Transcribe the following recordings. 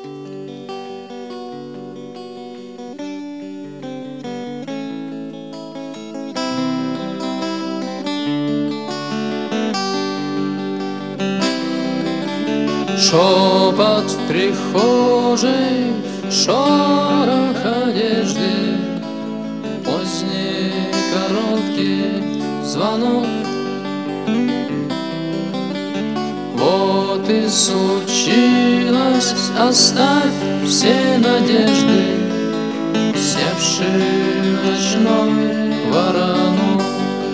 Шепот в прихожей, шорох одежды, поздний короткий звонок. Вот и случилось, оставь все надежды, севший ночной воронок.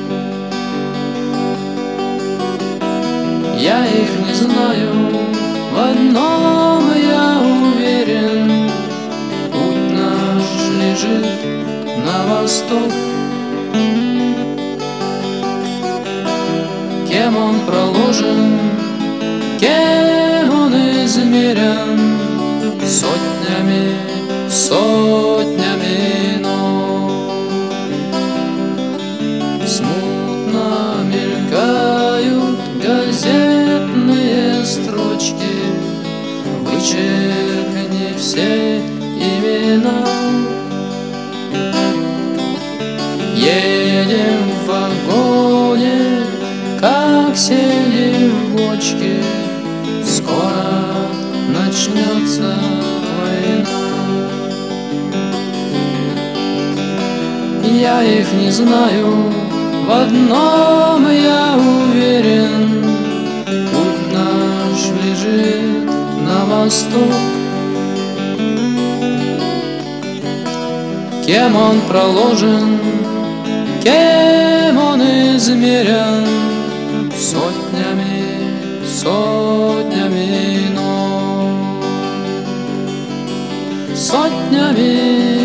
Я их не знаю, в одном я уверен: путь наш лежит на восток. Кем он проложен, кем он измерен, сотнями, сотнями ног. Смутно мелькают газетные строчки, вычеркни все имена. Едем в вагоне, как сели в бочке, скоро начнется война. Я их не знаю, в одном я уверен: путь наш лежит на восток. Кем он проложен, кем он измерен, сотнями, сотнями ног, сотнями